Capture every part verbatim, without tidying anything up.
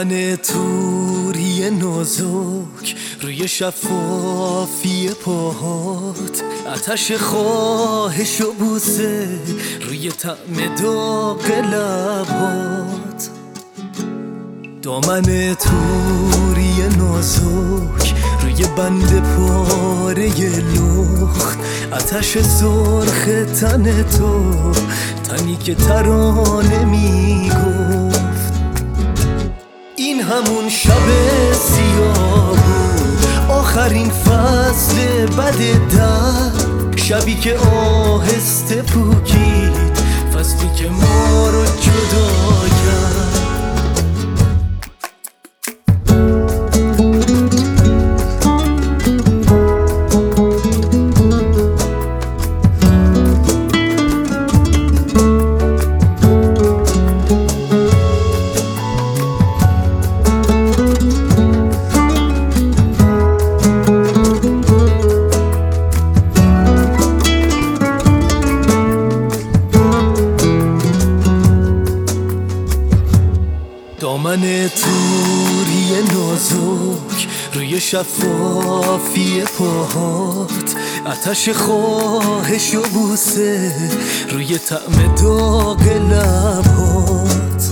دامن توری نازک روی شفافی پاهات، آتش خواهش و بوسه روی طعم داغ لبات. دامن توری نازک روی بند پاره لخت، آتش سرخ تن تو، تنی که ترانه میگفت. این همون شب سیاه بود، آخرین فصل بد درد، شبی که آهسته پوکید، فصلی که ما رو جدا کرد. دامن توری نازک روی شفافی پاهات، آتش خواهش و بوسه روی طعم داغ لبات.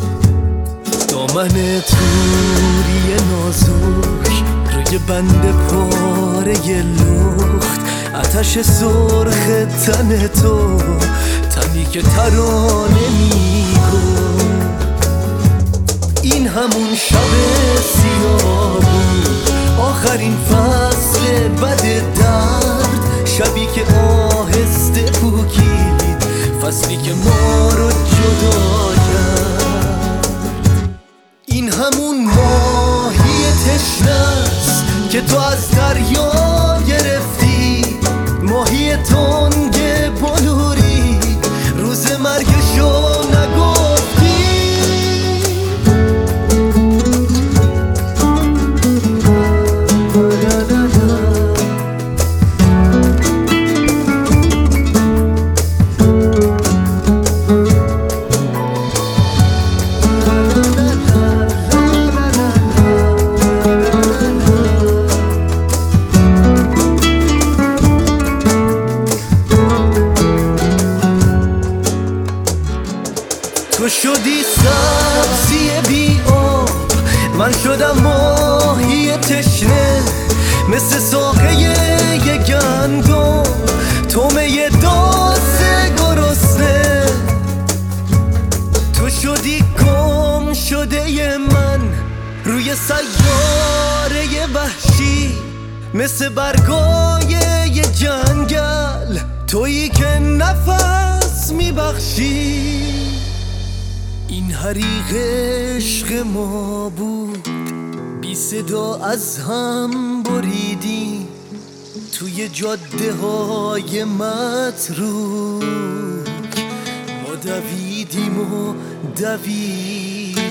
دامن توری نازک روی بند پاره لخت، آتش سرخ تن تو، تنی که ترانه میگفت. این همون شب سیاه بود، آخرین فصل بد درد، شبی که آهسته پوکید، فصلی که ما رو جدا کرد. این همون ماهی تشنه است که تو از دریا گرفتی، ماهی تنگ بلوری، روز مرگشو نگفتی. تو شدی سبزی بی آب، من شدم ماهی تشنه، مثل ساقه یه گندم، تومه داس گرسنه. تو شدی گم شده من روی سیاره وحشی، مثل برگای یه جنگل، تویی که نفس میبخشی. این حریق عشق ما بود، بی صدا از هم بریدیم توی جاده های متروک، ما دویدیم و دویدیم.